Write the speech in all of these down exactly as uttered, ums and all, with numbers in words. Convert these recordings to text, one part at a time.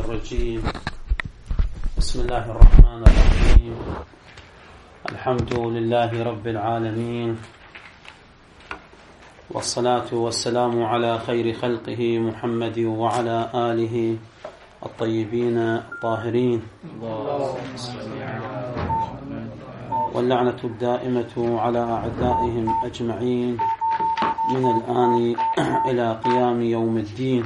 الرجيم. بسم الله الرحمن الرحيم. الحمد لله رب العالمين، والصلاة والسلام على خير خلقه محمد وعلى آله الطيبين الطاهرين، واللعنة الدائمة على أعدائهم أجمعين من الآن إلى قيام يوم الدين.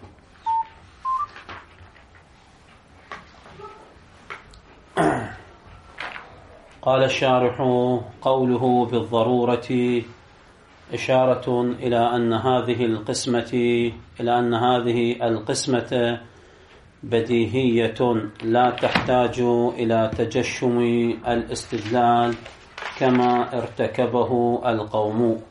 قال الشارح: قوله بالضرورة إشارة إلى أن هذه القسمة إلى أن هذه القسمة بديهية لا تحتاج إلى تجشم الاستدلال كما ارتكبه القوم.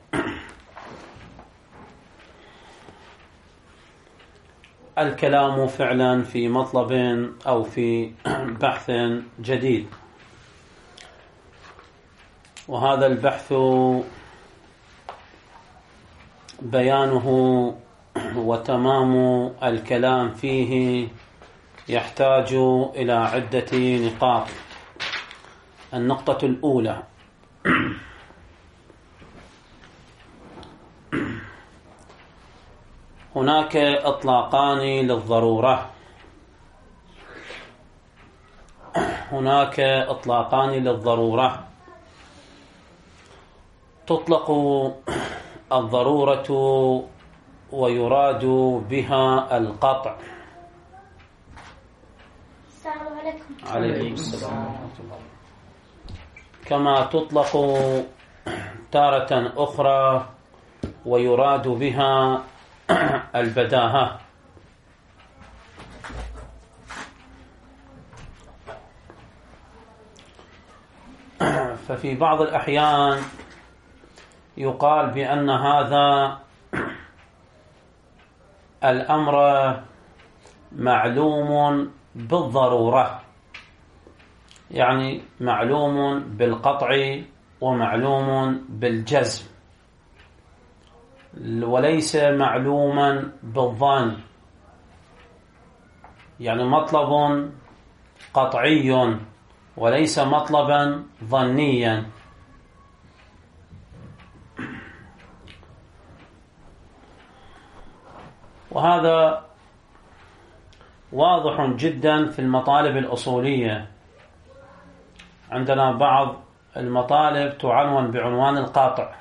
الكلام فعلا في مطلب أو في بحث جديد، وهذا البحث بيانه وتمام الكلام فيه يحتاج إلى عدة نقاط. النقطة الأولى: هناك إطلاقان للضرورة هناك إطلاقان للضرورة تطلق الضرورة ويراد بها القطع. السلام عليكم. عليكم السلام ورحمة الله. كما تطلق تارة أخرى ويراد بها البداهة. ففي بعض الأحيان يقال بأن هذا الأمر معلوم بالضرورة، يعني معلوم بالقطع ومعلوم بالجزم، وليس معلوما بالظن، يعني مطلب قطعي وليس مطلبا ظنيا. وهذا واضح جدا في المطالب الأصولية. عندنا بعض المطالب تعنون بعنوان القطع،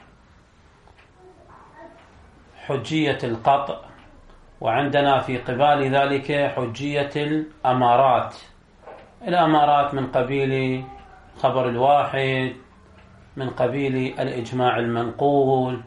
حجية القطع، وعندنا في قبال ذلك حجية الأمارات. الأمارات من قبيل خبر الواحد، من قبيل الإجماع المنقول،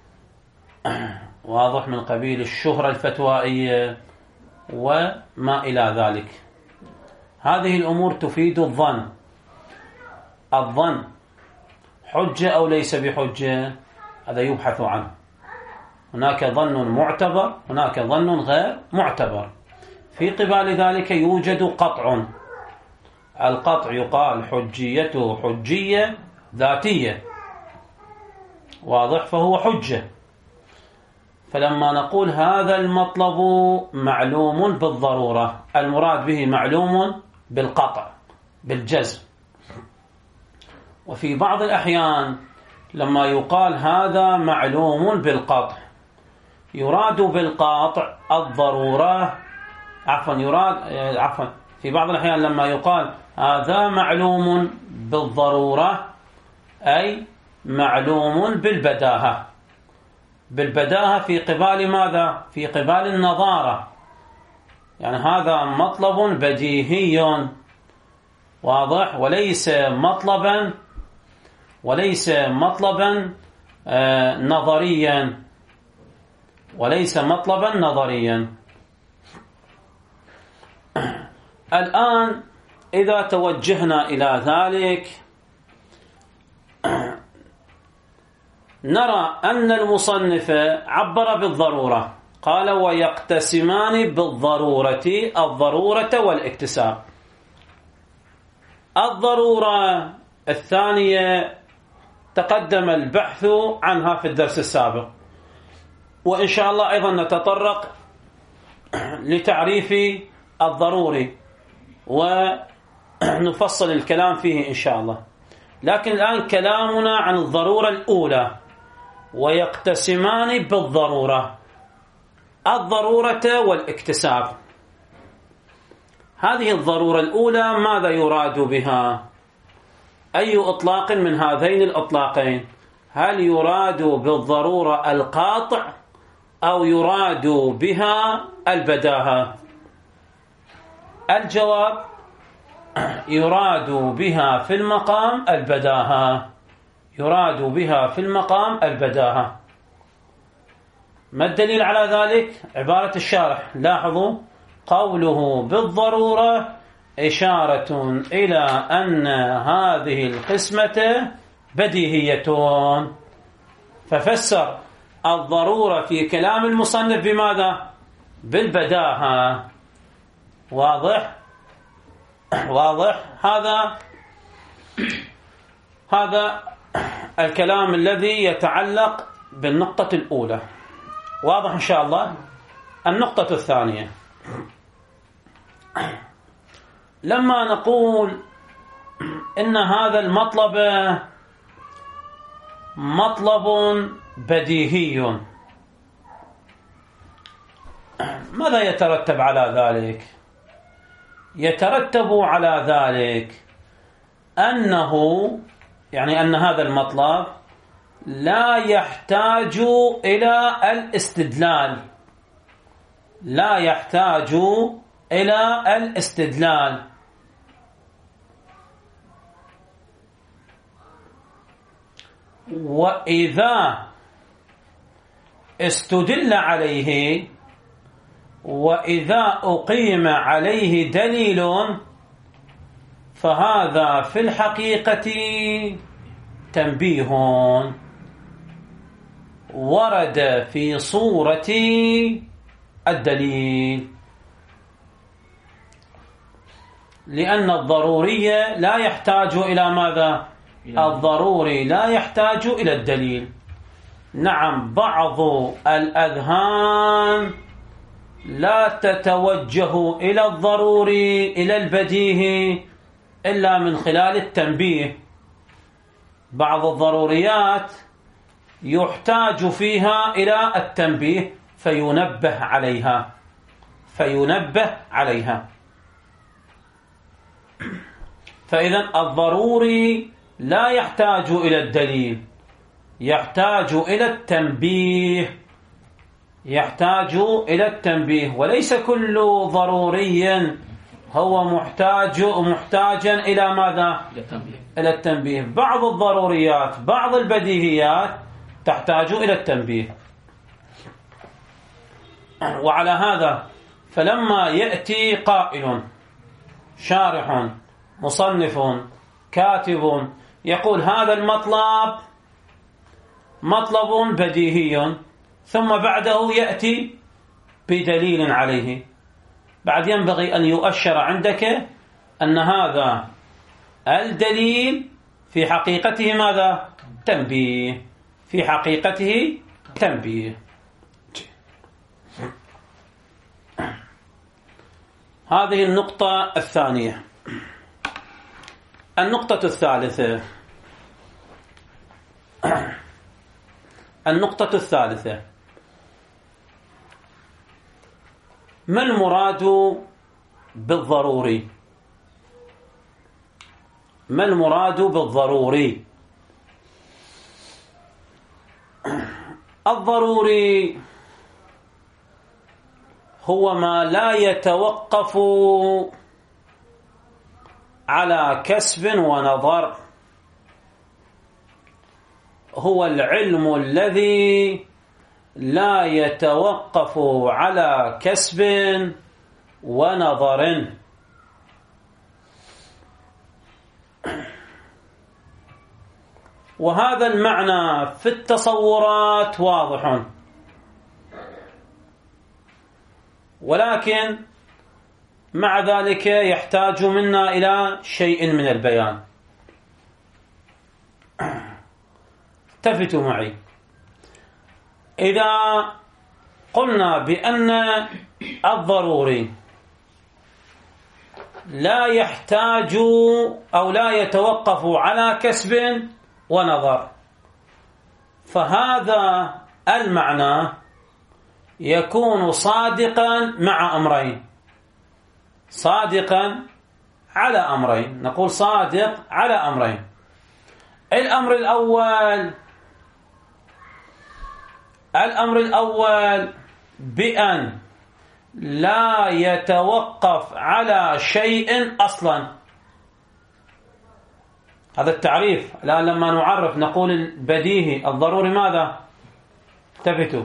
واضح، من قبيل الشهرة الفتوائية وما إلى ذلك. هذه الأمور تفيد الظن. الظن حجة أو ليس بحجة، هذا يبحث عنه. هناك ظن معتبر، هناك ظن غير معتبر. في قبال ذلك يوجد قطع. القطع يقال حجيته حجية ذاتية، واضح، فهو حجة. فلما نقول هذا المطلب معلوم بالضرورة، المراد به معلوم بالقطع بالجزم. وفي بعض الأحيان لما يقال هذا معلوم بالقطع، يراد بالقاطع الضرورة، عفوا يراد عفوا في بعض الأحيان لما يقال هذا معلوم بالضرورة أي معلوم بالبداهة. بالبداهة في قبال ماذا؟ في قبال النظارة، يعني هذا مطلب بديهي واضح، وليس مطلبا وليس مطلبا آه نظريا وليس مطلبا نظريا. الآن إذا توجهنا إلى ذلك نرى أن المصنف عبر بالضرورة، قال: ويقتسمان بالضرورة الضرورة والاكتساب. الضرورة الثانية تقدم البحث عنها في الدرس السابق، وإن شاء الله أيضا نتطرق لتعريف الضروري ونفصل الكلام فيه إن شاء الله. لكن الآن كلامنا عن الضرورة الأولى، ويقتسمان بالضرورة الضرورة والاكتساب. هذه الضرورة الأولى ماذا يراد بها؟ أي إطلاق من هذين الإطلاقين؟ هل يراد بالضرورة القاطع أو يراد بها البداهة؟ الجواب: يراد بها في المقام البداهة، يراد بها في المقام البداهة. ما الدليل على ذلك؟ عبارة الشارح، لاحظوا قوله بالضرورة إشارة إلى أن هذه القسمة بديهية، ففسر الضرورة في كلام المصنف بماذا؟ بالبداهة. واضح؟ واضح؟ هذا هذا الكلام الذي يتعلق بالنقطة الأولى. واضح إن شاء الله؟ النقطة الثانية، لما نقول إن هذا المطلب مطلب بديهي، ماذا يترتب على ذلك؟ يترتب على ذلك أنه يعني أن هذا المطلب لا يحتاج إلى الاستدلال، لا يحتاج إلى الاستدلال. وإذا استدل عليه وإذا أقيم عليه دليل فهذا في الحقيقة تنبيه ورد في صورة الدليل، لأن الضروري لا يحتاج إلى ماذا؟ الضروري لا يحتاج إلى الدليل. نعم، بعض الأذهان لا تتوجه إلى الضروري إلى البديهي إلا من خلال التنبيه. بعض الضروريات يحتاج فيها إلى التنبيه فينبه عليها فينبه عليها فإذا الضروري لا يحتاج إلى الدليل، يحتاج إلى التنبيه يحتاج إلى التنبيه وليس كل ضروري هو محتاج محتاجا إلى ماذا؟ إلى التنبيه. بعض الضروريات بعض البديهيات تحتاج إلى التنبيه. وعلى هذا فلما يأتي قائل شارح مصنف كاتب يقول هذا المطلب مطلب بديهي، ثم بعده يأتي بدليل عليه، بعد ينبغي أن يؤشر عندك أن هذا الدليل في حقيقته ماذا؟ تنبيه، في حقيقته تنبيه. هذه النقطة الثانية. النقطة الثالثة النقطة الثالثة ما المراد بالضروري؟ ما المراد بالضروري؟ الضروري هو ما لا يتوقف على كسب ونظر، هو العلم الذي لا يتوقف على كسب ونظر. وهذا المعنى في التصورات واضح، ولكن مع ذلك يحتاج منا إلى شيء من البيان. التفتوا معي، إذا قلنا بأن الضروري لا يحتاج أو لا يتوقف على كسب ونظر. فهذا المعنى يكون صادقا مع أمرين، صادقا على أمرين. نقول صادق على أمرين. الأمر الأول الأمر الأول بأن لا يتوقف على شيء أصلا. هذا التعريف. الآن لما نعرف نقول البديهي الضروري ماذا؟ التفتوا،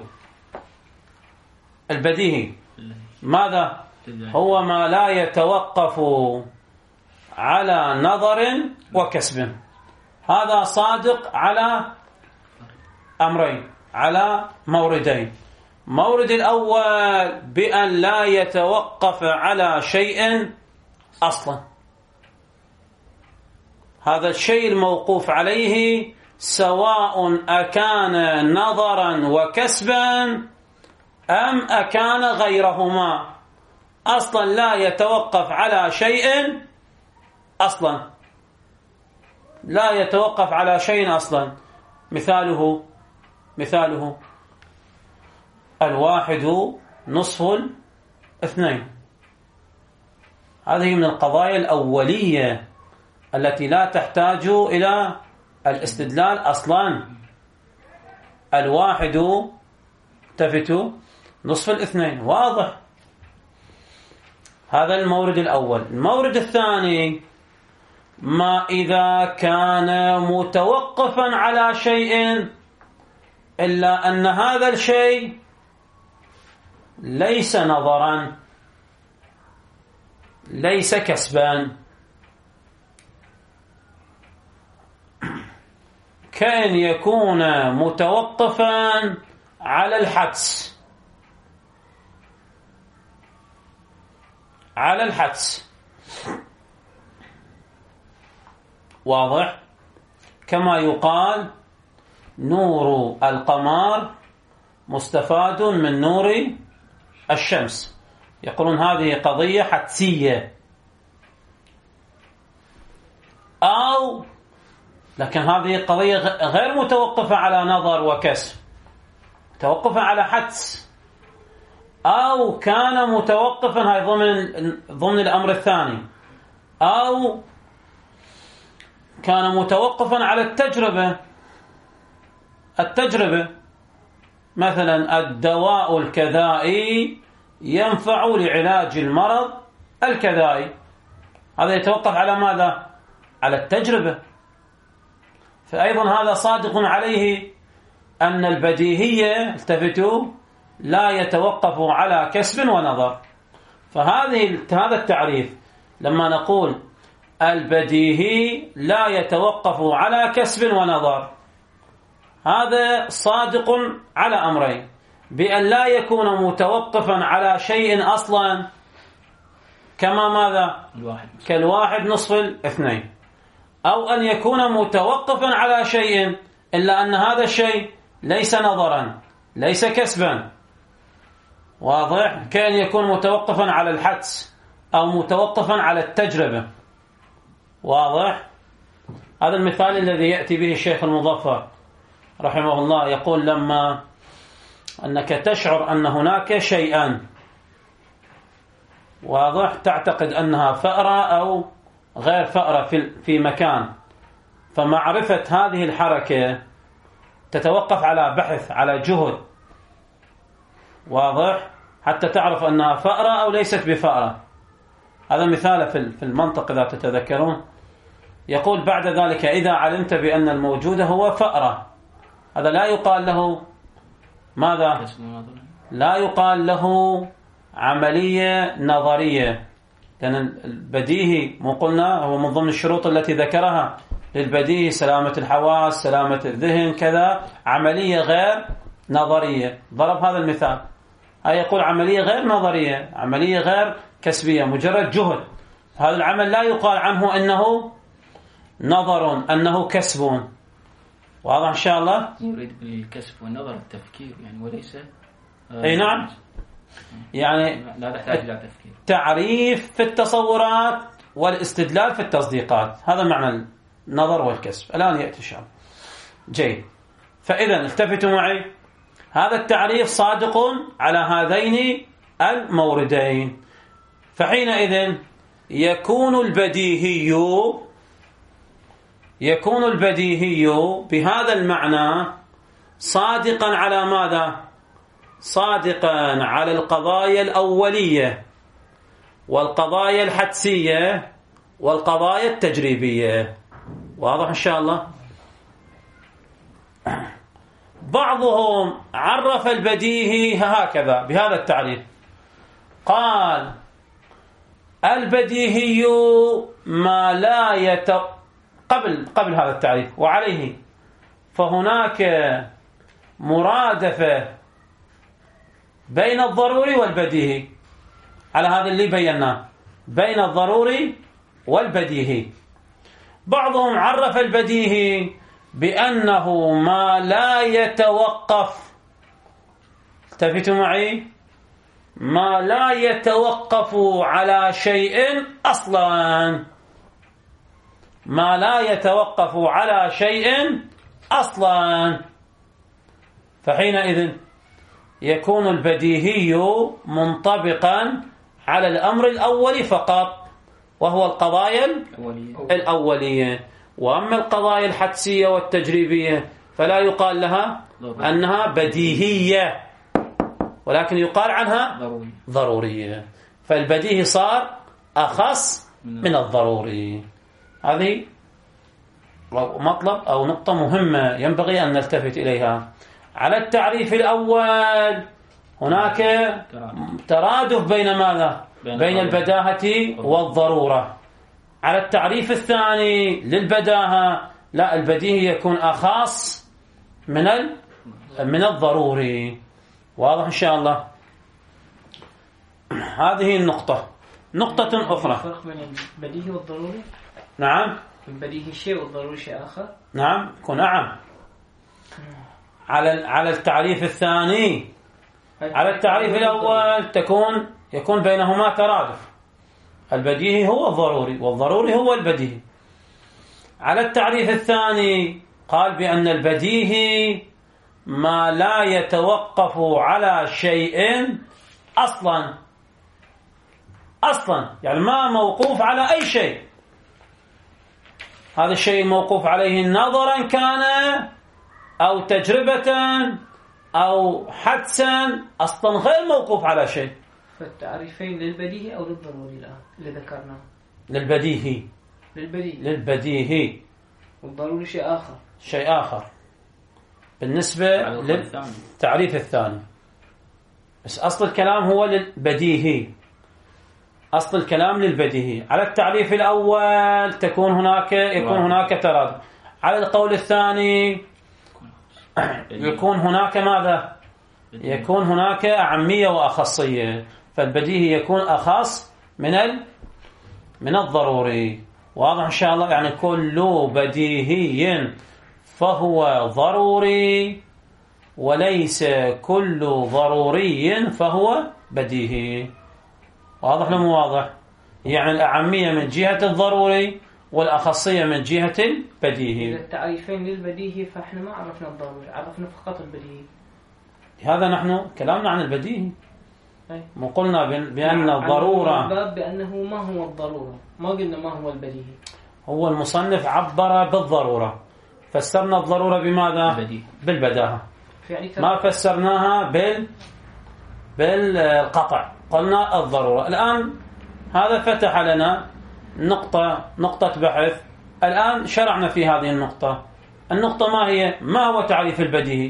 البديهي ماذا؟ هو ما لا يتوقف على نظر وكسب. هذا صادق على أمرين، على موردين. مورد الأول بأن لا يتوقف على شيء أصلا. هذا الشيء الموقوف عليه سواء أكان نظرا وكسبا أم أكان غيرهما، أصلا لا يتوقف على شيء أصلا، لا يتوقف على شيء أصلا. مثاله مثاله الواحد نصف الاثنين. هذه من القضايا الأولية التي لا تحتاج إلى الاستدلال أصلا. الواحد تفتوا نصف الاثنين، واضح. هذا المورد الأول. المورد الثاني ما إذا كان متوقفا على شيء إلا أن هذا الشيء ليس نظرا، ليس كسبا، كأن يكون متوقفا على الحدس، على الحدس، واضح. كما يقال نور القمر مستفاد من نور الشمس، يقولون هذه قضية حدسية. أو لكن هذه قضية غير متوقفة على نظر وكسب، متوقفة على حدس. أو كان متوقفا، هاي ضمن ضمن الأمر الثاني. أو كان متوقفا على التجربة، التجربة مثلا الدواء الكذائي ينفع لعلاج المرض الكذائي، هذا يتوقف على ماذا؟ على التجربة. فأيضا هذا صادق عليه أن البديهية التفتوا لا يتوقف على كسب ونظر. فهذه هذا التعريف لما نقول البديهي لا يتوقف على كسب ونظر، هذا صادق على أمرين: بأن لا يكون متوقفا على شيء أصلا، كما ماذا؟ الواحد. كالواحد نصف الاثنين. أو أن يكون متوقفا على شيء إلا أن هذا الشيء ليس نظرا، ليس كسبا، واضح. كأن يكون متوقفا على الحدس أو متوقفا على التجربة، واضح. هذا المثال الذي يأتي به الشيخ المظفر رحمه الله، يقول لما أنك تشعر أن هناك شيئا، واضح، تعتقد أنها فأرة أو غير فأرة في في مكان، فمعرفة هذه الحركة تتوقف على بحث، على جهد، واضح، حتى تعرف أنها فأرة أو ليست بفأرة. هذا مثال في المنطق إذا تتذكرون. يقول بعد ذلك إذا علمت بأن الموجود هو فأرة، هذا لا يقال له ماذا؟ لا يقال له عملية نظرية، لأن البديهي مو قلنا هو من ضمن الشروط التي ذكرها للبديهي سلامة الحواس، سلامة الذهن، كذا، عملية غير نظرية. ضرب هذا المثال، هاي يقول عملية غير نظرية، عملية غير كسبية، مجرد جهد. هذا العمل لا يقال عنه أنه نظر، أنه كسب. واضح إن شاء الله؟ يريد بالكسب والنظر التفكير يعني، وليس أي نعم. يعني لا تحتاج إلى تفكير. تعريف في التصورات والاستدلال في التصديقات، هذا معنى النظر والكسب. الآن يأتي إن شاء الله. جيد. فإذا التفتوا معي، هذا التعريف صادق على هذين الموردين، فحينئذ يكون البديهي يكون البديهي بهذا المعنى صادقا على ماذا؟ صادقا على القضايا الأولية والقضايا الحدسية والقضايا التجريبية. واضح إن شاء الله؟ بعضهم عرف البديهي هكذا بهذا التعريف، قال البديهي ما لا يت قبل قبل هذا التعريف وعليه فهناك مرادفة بين الضروري والبديهي، على هذا اللي بيناه، بين الضروري والبديهي. بعضهم عرف البديهي بأنه ما لا يتوقف، التفتوا معي، ما لا يتوقف على شيء أصلا، ما لا يتوقف على شيء أصلا، فحينئذ يكون البديهي منطبقا على الأمر الأول فقط، وهو القضايا الأولية. وأما القضايا الحدسية والتجريبية فلا يقال لها أنها بديهية، ولكن يقال عنها ضرورية. فالبديهي صار أخص من الضروري. هذه مطلب أو نقطة مهمة ينبغي أن نلتفت إليها. على التعريف الأول هناك ترادف بين ماذا؟ بين البداهة والضرورة. على التعريف الثاني للبداهة لا، البديهي يكون أخص من من الضروري. واضح إن شاء الله؟ هذه النقطة. نقطة أخرى، الفرق بين البديهي والضروري. نعم، البديهي شيء والضروري شيء آخر. نعم، يكون نعم. على على التعريف الثاني، على التعريف الأول تكون يكون بينهما ترادف، البديهي هو الضروري والضروري هو البديهي. على التعريف الثاني قال بأن البديهي ما لا يتوقف على شيء أصلا، أصلا يعني ما موقوف على أي شيء، هذا الشيء موقوف عليه نظرا كان أو تجربة أو حدسا، أصلا غير موقوف على شيء. فالتعريفين للبديهي أو للضروري الآن اللي ذكرناه؟ للبديهي. للبديهي للبديهي. والضروري شيء آخر. شيء آخر بالنسبة للتعريف الثاني. بس أصل الكلام هو للبديهي، أصل الكلام للبديهي. على التعريف الأول تكون هناك يكون هناك ترادف. على القول الثاني يكون هناك ماذا؟ يكون هناك أعمية وأخصية، فالبديهي يكون أخص من ال من الضروري. واضح إن شاء الله؟ يعني كل بديهي فهو ضروري، وليس كل ضروري فهو بديهي. واضح ولا مو واضح؟ يعني الأعمية من جهة الضروري والأخصية من جهة البديهي. إذا التعريفين للبديهي فإحنا ما عرفنا الضروري، عرفنا فقط البديهي. هذا نحن كلامنا عن البديهي، مو قلنا بأن الضرورة باب بأنه ما هو الضرورة، ما قلنا ما هو البديهي. هو المصنف عبر بالضرورة، فسرنا الضرورة بماذا؟ بديهي. بالبداهة، ما فسرناها بال بالقطع، قلنا الضرورة. الآن هذا فتح لنا نقطة نقطة بحث. الآن شرعنا في هذه النقطة. النقطة ما هي؟ ما هو تعريف البديهي؟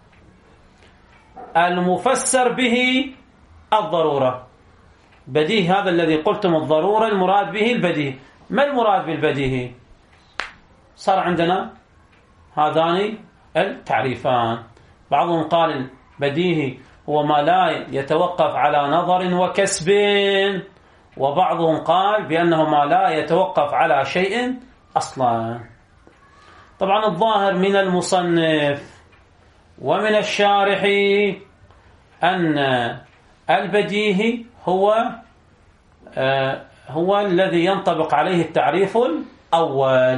المفسر به الضرورة. بديهي هذا الذي قلتم الضرورة المراد به البديهي. ما المراد بالبديهي؟ صار عندنا هذان التعريفان. بعضهم قال البديهي هو ما لا يتوقف على نظر وكسب، وبعضهم قال بأنه ما لا يتوقف على شيء أصلا. طبعا الظاهر من المصنف ومن الشارح أن البديهي هو آه هو الذي ينطبق عليه التعريف الأول،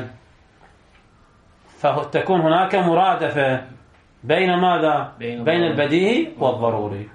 فتكون هناك مرادفة بين ماذا؟ بين البديهي والضروري.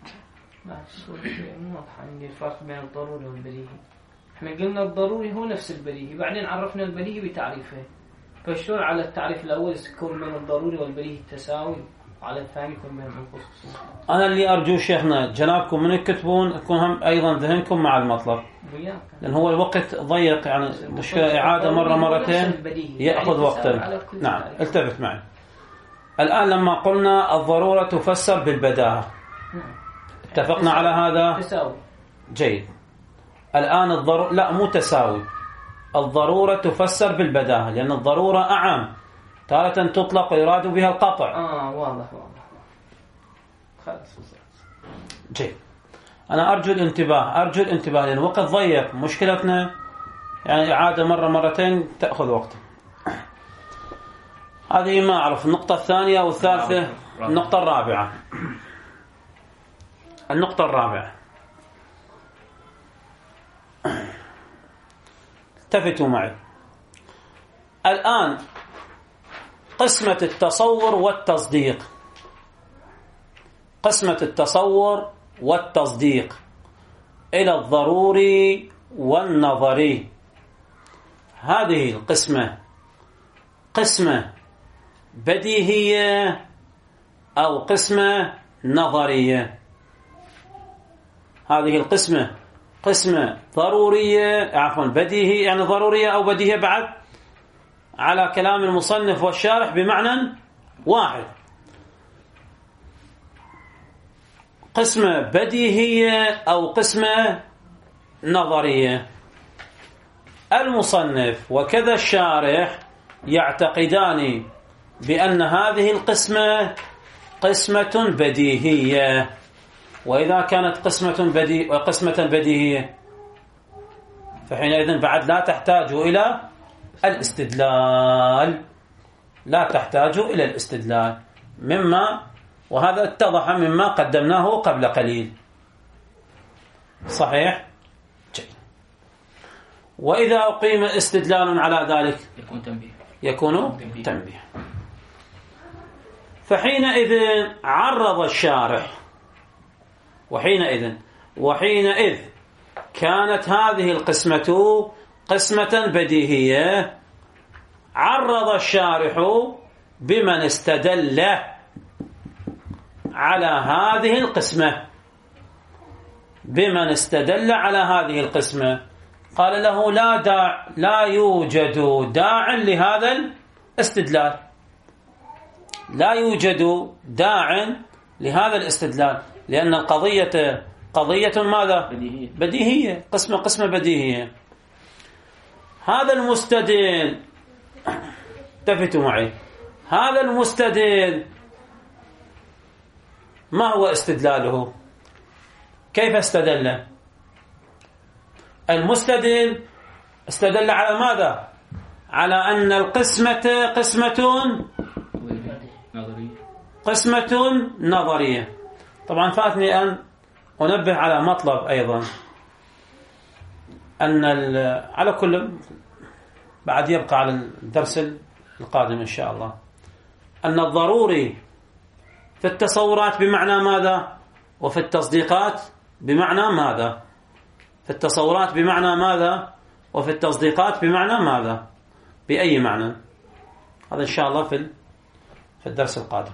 مو واضح عندي الفرق بين الضروري والبديهي. احنا قلنا الضروري هو نفس البديهي، بعدين عرفنا البديهي بتعريفه، فشلون على التعريف الأول يكون بين الضروري والبديهي التساوي، وعلى الثاني يكون بين الخصوص؟ أنا اللي أرجو شيخنا جنابكم من تكتبون يكون هم أيضا ذهنكم مع المطلب، لأن هو الوقت ضيق، يعني مشكلة إعادة مرة مرتين يأخذ وقتا. نعم التفت معي. الآن لما قلنا الضرورة تفسر بالبداهة، اتفقنا على هذا؟ تساوي. جيد. الآن الضرورة لا مو تساوي، الضرورة تفسر بالبداهة، لأن الضرورة أعم، تارة تطلق ويراد بها القطع. آه واضح واضح. خلاص. جيد. أنا أرجو الانتباه، أرجو الانتباه لأن الوقت ضيق، مشكلتنا يعني إعادة مرة مرتين تأخذ وقت. هذه ما أعرف. النقطة الثانية والثالثة. النقطة الرابعة. النقطة الرابعة. التفتوا معي. الآن قسمة التصور والتصديق، قسمة التصور والتصديق إلى الضروري والنظري، هذه القسمة قسمة بديهية أو قسمة نظرية؟ هذه القسمة قسمة ضرورية، عفوا بديهية يعني ضرورية أو بديهية بعد، على كلام المصنف والشارح بمعنى واحد. قسمة بديهية أو قسمة نظرية. المصنف وكذا الشارح يعتقدان بأن هذه القسمة قسمة بديهية، وإذا كانت قسمة بديهية وقسمة بديهية فحينئذ بعد لا تحتاج إلى الاستدلال، لا تحتاج إلى الاستدلال مما، وهذا اتضح مما قدمناه قبل قليل. صحيح؟ جيد. وإذا أقيم استدلال على ذلك يكون تنبيه، يكون تنبيه, تنبيه. فحينئذ عرض الشارح، وحينئذ وحينئذ كانت هذه القسمة قسمة بديهية، عرض الشارح بمن استدل على هذه القسمة، بمن استدل على هذه القسمة قال له لا داع لا يوجد داع لهذا الاستدلال، لا يوجد داع لهذا الاستدلال، لأن القضية قضية ماذا؟ بديهية, بديهية. قسمة قسمة بديهية. هذا المستدل، التفتوا معي، هذا المستدل ما هو استدلاله؟ كيف استدل؟ المستدل استدل على ماذا؟ على أن القسمة قسمة نظرية قسمة نظرية. طبعا فاتني أن أنبه على مطلب أيضا، أن على كل بعد يبقى على الدرس القادم إن شاء الله، أن الضروري في التصورات بمعنى ماذا؟ وفي التصديقات بمعنى ماذا؟ في التصورات بمعنى ماذا؟ وفي التصديقات بمعنى ماذا؟ بأي معنى؟ هذا إن شاء الله في في الدرس القادم.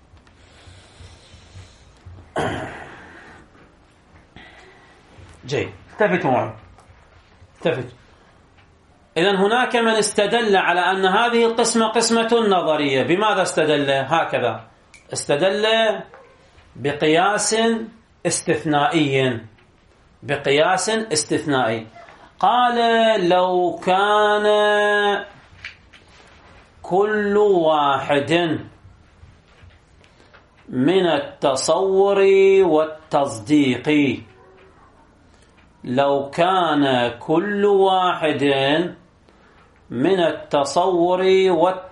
جيد. التفتوا معي، التفتوا. إذن هناك من استدل على أن هذه القسمة قسمة نظرية. بماذا استدل؟ هكذا استدل بقياس استثنائي، بقياس استثنائي. قال لو كان كل واحد من التصور والتصديق، لو كان كل واحد من التصور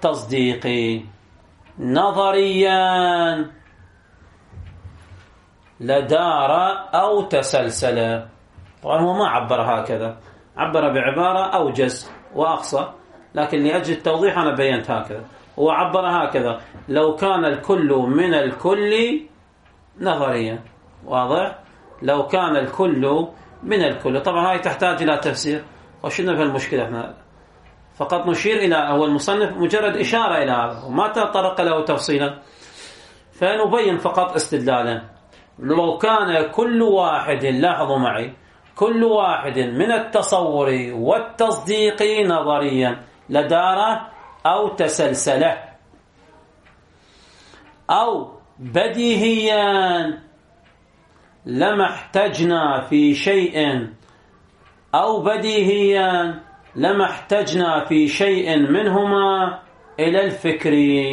والتصديق نظريا لدار أو تسلسل. طبعا هو ما عبر هكذا، عبر بعبارة أوجز وأقصى، لكن لأجل التوضيح أنا بينت هكذا. هو عبر هكذا: لو كان الكل من الكل نظريا. واضح؟ لو كان الكل من الكل. طبعا هاي تحتاج إلى تفسير، وشنا في المشكلة احنا فقط نشير إلى، هو المصنف مجرد إشارة إلى هذا وما تطرق له تفصيلا، فنبين فقط استدلالا. لو كان كل واحد، لاحظوا معي، كل واحد من التصور والتصديق نظريا لدار أو تسلسله، أو بديهيا لما احتجنا في شيء أو بديهيا لما احتجنا في شيء منهما إلى الفكر،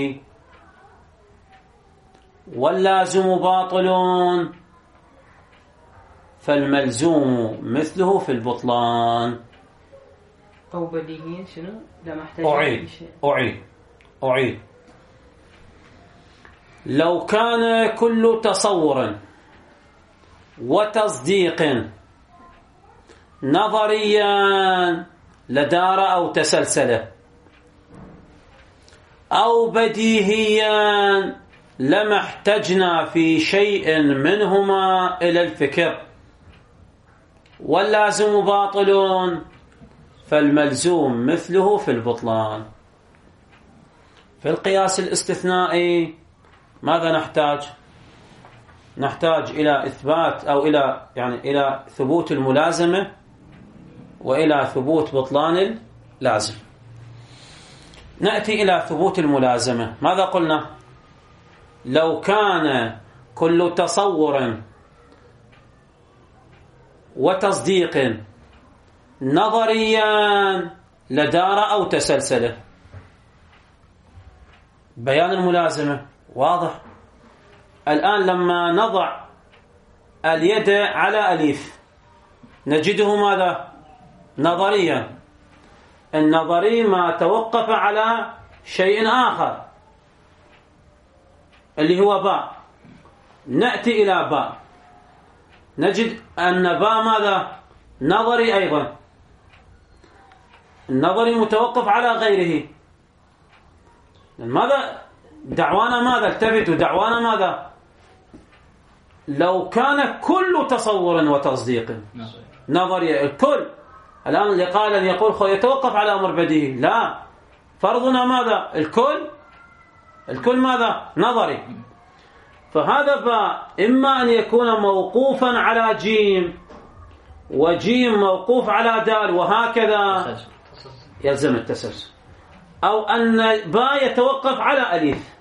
واللازم باطل فالملزوم مثله في البطلان. أو بديهيا شنو؟ لما احتجنا أعيد في شيء. أعيد أعيد لو كان كل تصور وتصديق نظريا لدار أو تسلسل، أو بديهيا لما احتجنا في شيء منهما إلى الفكر، واللازم باطل فالملزوم مثله في البطلان. في القياس الاستثنائي ماذا نحتاج؟ نحتاج إلى إثبات أو إلى يعني إلى ثبوت الملازمة وإلى ثبوت بطلان اللازم. نأتي إلى ثبوت الملازمة. ماذا قلنا؟ لو كان كل تصور وتصديق نظريا لدار أو تسلسله. بيان الملازمة واضح. الآن لما نضع اليد على أليف نجده ماذا؟ نظريا. النظري ما توقف على شيء آخر اللي هو باء. نأتي إلى باء نجد أن باء ماذا؟ نظري أيضا. النظري متوقف على غيره. ماذا دعوانا؟ ماذا التفتوا دعوانا؟ ماذا؟ لو كان كل تصور وتصديق نظري الكل. الآن اللي قال أن يقول يتوقف على أمر بديهي، لا، فرضنا ماذا؟ الكل. الكل ماذا؟ نظري. فهذا باء إما أن يكون موقوفا على جيم، وجيم موقوف على دال، وهكذا يلزم التسلسل، أو أن باء يتوقف على أليف،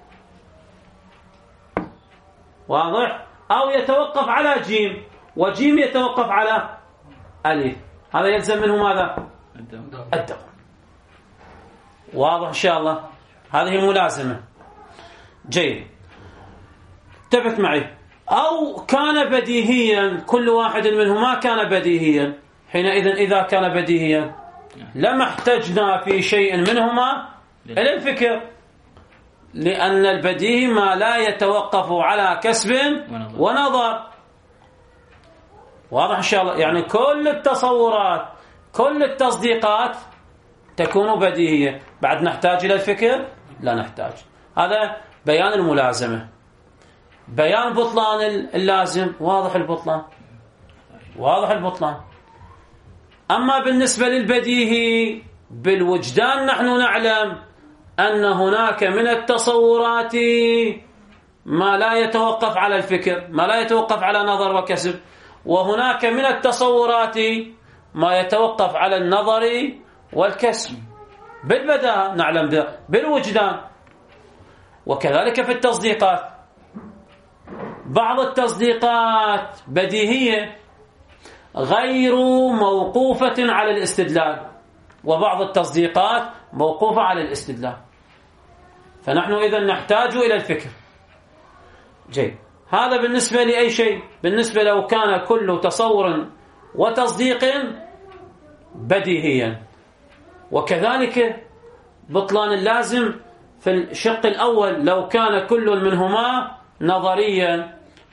واضح؟ أو يتوقف على جيم، وجيم يتوقف على أليف، هذا يلزم منه ماذا؟ الدوام. واضح إن شاء الله؟ هذه ملازمة. جيد، انتبه معي. أو كان بديهيا، كل واحد منهما كان بديهيا، حينئذ إذا كان بديهيا لما احتجنا في شيء منهما إلى الفكر، لأن البديهي ما لا يتوقف على كسب ونظر. واضح إن شاء الله؟ يعني كل التصورات كل التصديقات تكون بديهية. بعد نحتاج إلى الفكر؟ لا نحتاج. هذا بيان الملازمة. بيان بطلان اللازم، واضح البطلان، واضح البطلان. أما بالنسبة للبديهي بالوجدان نحن نعلم أن هناك من التصورات ما لا يتوقف على الفكر، ما لا يتوقف على نظر وكسب، وهناك من التصورات ما يتوقف على النظر والكسب. بالبداهة نعلم ده، بالوجدان. وكذلك في التصديقات، بعض التصديقات بديهية غير موقوفة على الاستدلال، وبعض التصديقات موقوفة على الاستدلال، فنحن إذن نحتاج إلى الفكر. جيد، هذا بالنسبة لأي شيء. بالنسبة لو كان كل تصور وتصديق بديهيا. وكذلك بطلان اللازم في الشق الأول، لو كان كل منهما نظريا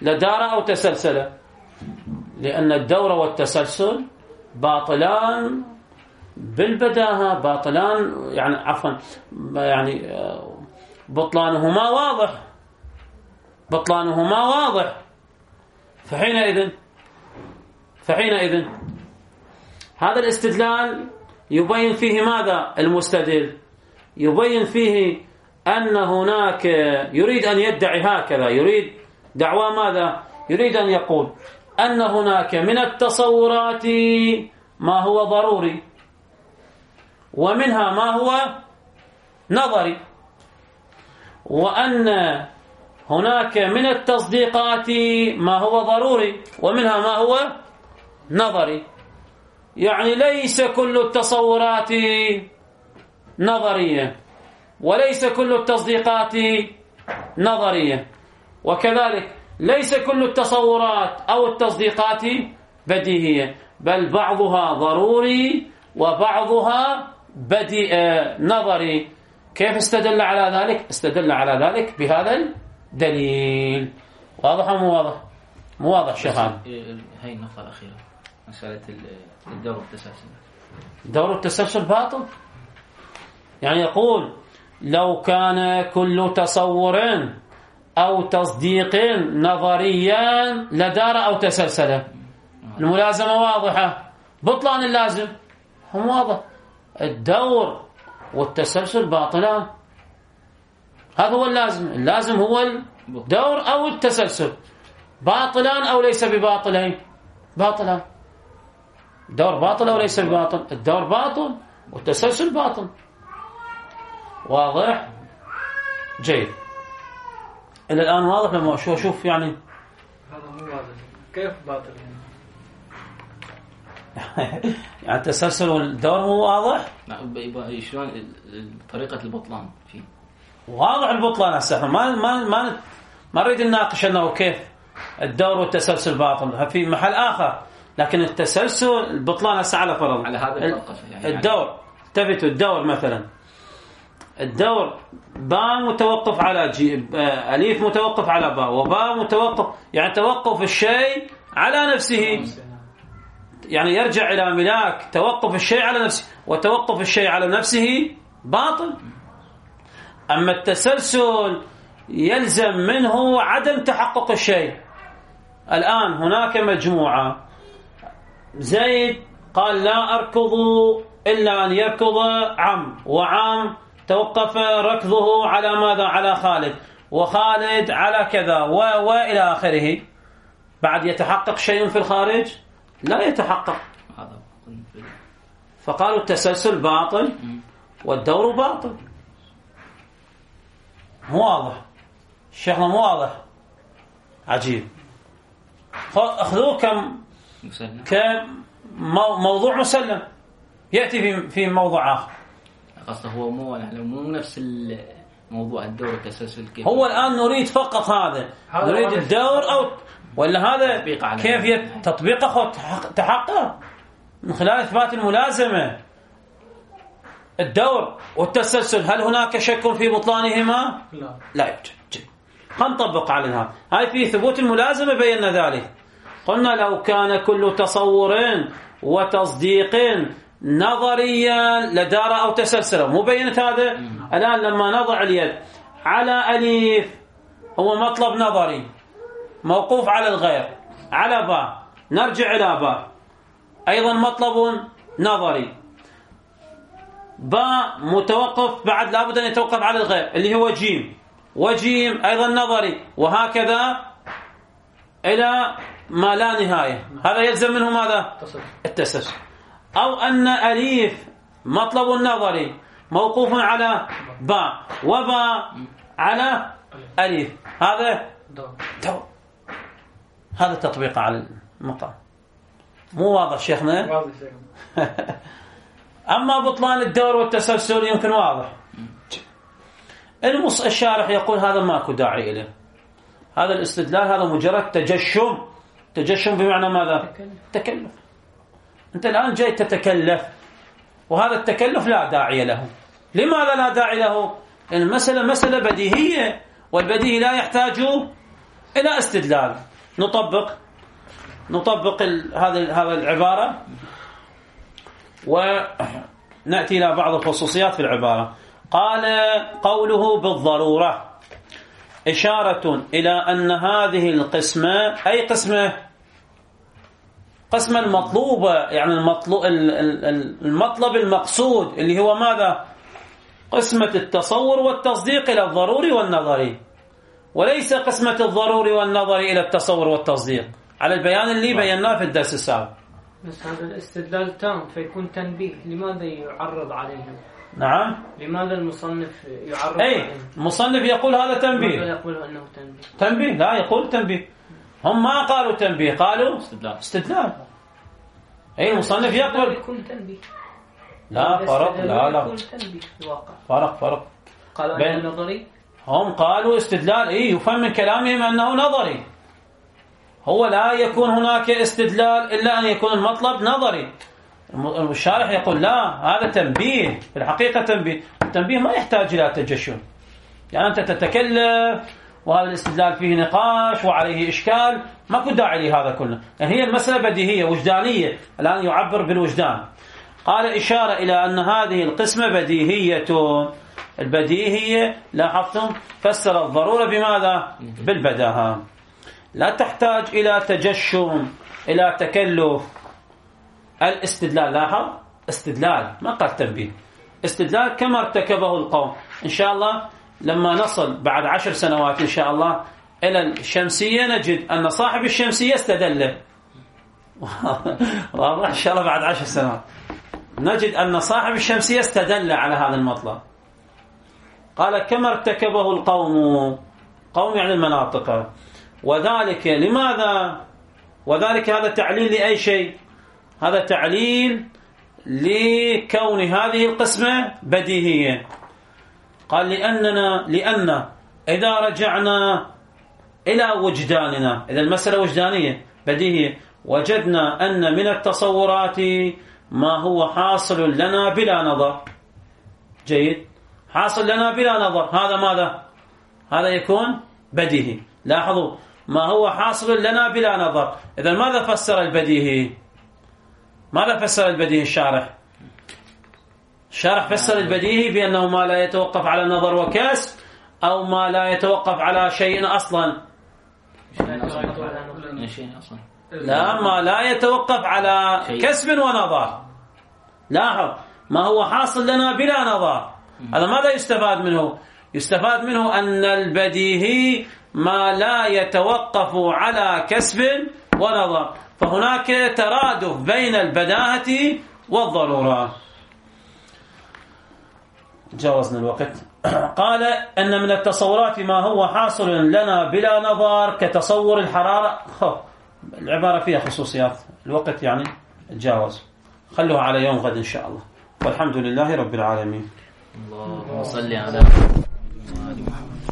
لدار أو تسلسل، لأن الدور والتسلسل باطلان بالبداهة، باطلان يعني عفوا يعني بطلانهما واضح، بطلانهما واضح. فحينئذ فحينئذ هذا الاستدلال يبين فيه ماذا؟ المستدل يبين فيه أن هناك يريد أن يدعي هكذا، يريد دعوى ماذا؟ يريد أن يقول أن هناك من التصورات ما هو ضروري، ومنها ما هو نظري، وأن هناك من التصديقات ما هو ضروري، ومنها ما هو نظري. يعني ليس كل التصورات نظرية، وليس كل التصديقات نظرية، وكذلك ليس كل التصورات أو التصديقات بديهية، بل بعضها ضروري وبعضها بديء نظري. كيف استدل على ذلك؟ استدل على ذلك بهذا الدليل. واضح أو مو واضح؟ مو واضح شيخان؟ هاي النقطة الأخيرة، مسألة الدور والتسلسل. دور التسلسل باطل. يعني يقول لو كان كل تصور أو تصديق نظريا لدار أو تسلسل. الملازمة واضحة، بطلان اللازم هم واضح. الدور والتسلسل باطلان، هذا هو اللازم. اللازم هو الدور أو التسلسل. باطلان أو ليس بباطلين؟ باطلان. الدور باطل أو ليس بباطل؟ الدور باطل والتسلسل باطل. واضح؟ جيد. إلى الآن واضح لما شو شوف يعني هذا مو واضح. كيف باطل يعني التسلسل والدور مو واضح؟ شلون طريقة البطلان فيه؟ واضح البطلان. هسه ما ما ما ما نريد نناقش انه كيف الدور والتسلسل باطل في محل آخر، لكن التسلسل البطلان هسه على فرض على هذا الفرق يعني الدور. التفتوا الدور مثلا، الدور باء متوقف على جي، أليف متوقف على باء، وباء متوقف، يعني توقف الشيء على نفسه، يعني يرجع إلى ملاك توقف الشيء على نفسه، وتوقف الشيء على نفسه باطل. أما التسلسل يلزم منه عدم تحقق الشيء. الآن هناك مجموعة، زيد قال لا أركض إلا أن يركض عم، وعام توقف ركضه على ماذا؟ على خالد، وخالد على كذا و... وإلى آخره. بعد يتحقق شيء في الخارج؟ لا يتحقق. فقالوا التسلسل باطل والدور باطل. مو واضح الشيخنا؟ مو واضح؟ عجيب. أخذوه كم كموضوع مسلم يأتي في في موضوع آخر. قصده هو مو مو نفس الموضوع الدور والتسلسل. كيف هو الآن نريد فقط هذا، نريد الدور أو ولا هذا كيف تطبيق أخذ تحقق من خلال إثبات الملازمة. الدور والتسلسل هل هناك شك في بطلانهما؟ لا لا يوجد. هنطبق على هذا. هاي في ثبوت الملازمة بينا ذلك. قلنا لو كان كل تصور وتصديق نظريا لدار أو تسلسل. مو بينت هذا؟ الآن لما نضع اليد على أليف هو مطلب نظري موقوف على الغير، على باء نرجع إلى باء أيضا مطلب نظري، باء متوقف بعد لابد أن يتوقف على الغير اللي هو جيم، وجيم أيضا نظري، وهكذا إلى ما لا نهاية. هذا يلزم منه ماذا؟ التسلسل. أو أن أليف مطلب نظري موقوف على باء، وباء على أليف، هذا دور. هذا تطبيق على المقام. مو واضح شيخنا؟ واضح شيخنا. أما بطلان الدور والتسلسل يمكن واضح. المص الشارح يقول هذا ماكو داعي إليه، هذا الاستدلال هذا مجرد تجشم. تجشم بمعنى ماذا؟ تكلف. أنت الآن جاي تتكلف، وهذا التكلف لا داعي له. لماذا لا داعي له؟ المسألة مسألة بديهية، والبديهي لا يحتاج إلى استدلال. نطبق نطبق هذه هذه العبارة ونأتي إلى بعض الخصوصيات في العبارة. قال قوله بالضرورة إشارة إلى أن هذه القسمة أي قسمة قسمة المطلوبة، يعني المطلوب المطلب المقصود اللي هو ماذا؟ قسمة التصور والتصديق إلى الضروري والنظري، وليس قسمة الضروري والنظري إلى التصور والتصديق، على البيان اللي بيناه في الدرس السابق. بس هذا الاستدلال تام فيكون تنبيه، لماذا يعرض عليه؟ نعم، لماذا المصنف يعرض أي عليه؟ المصنف يقول هذا تنبيه، لماذا يقول أنه تنبيه؟ تنبيه لا يقول تنبيه، هم ما قالوا تنبيه، قالوا استدلال. استدلال. أي المصنف يقول يكون تنبيه. لا فرق، لا لا يكون تنبيه في الواقع. فرق فرق قالوا بين- أنه نظري. هم قالوا استدلال، إيه يفهم من كلامهم أنه نظري، هو لا يكون هناك استدلال إلا أن يكون المطلب نظري. الشارح يقول لا، هذا تنبيه، في الحقيقة تنبيه. التنبيه ما يحتاج إلى تجشم، يعني أنت تتكلم وهذا الاستدلال فيه نقاش وعليه إشكال، ما كنت داعي لهذا كله، يعني هي المسألة بديهية وجدانية، الآن يعبر بالوجدان. قال إشارة إلى أن هذه القسمة بديهية. البديهية لاحظتم فسر الضرورة بماذا؟ بالبداهة، لا تحتاج إلى تجشم إلى تكلف. الاستدلال، لاحظ استدلال ما قال تنبيه، استدلال كما ارتكبه القوم. إن شاء الله لما نصل بعد عشر سنوات إن شاء الله إلى الشمسية نجد أن صاحب الشمسية استدل. واضح؟ إن شاء الله بعد عشر سنوات نجد أن صاحب الشمسية استدل على هذا المطلب. قال كما ارتكبه القوم، قوم يعني المناطق، وذلك لماذا؟ وذلك هذا تعليل لأي شيء؟ هذا تعليل لكون هذه القسمة بديهية. قال لأننا لأن إذا رجعنا إلى وجداننا، إذا المسألة وجدانية بديهية، وجدنا أن من التصورات ما هو حاصل لنا بلا نظر. جيد، حاصل لنا بلا نظر، هذا ماذا؟ هذا يكون بديهي. لاحظوا ما هو حاصل لنا بلا نظر. إذا ماذا فسر البديهي؟ ماذا فسر البديهي الشارح؟ الشارح فسر البديهي بأنه ما لا يتوقف على نظر وكسب، أو ما لا يتوقف على شيء أصلا. لا، ما لا يتوقف على كسب ونظر. لاحظ ما هو حاصل لنا بلا نظر، هذا ماذا يستفاد منه؟ يستفاد منه أن البديهي ما لا يتوقف على كسب ونظر، فهناك ترادف بين البداهة والضرورة. جاوزنا الوقت. قال أن من التصورات ما هو حاصل لنا بلا نظر كتصور الحرارة. العبارة فيها خصوصيات، الوقت يعني تجاوز، خلوها على يوم غد إن شاء الله. والحمد لله رب العالمين. اللهم صل على محمد.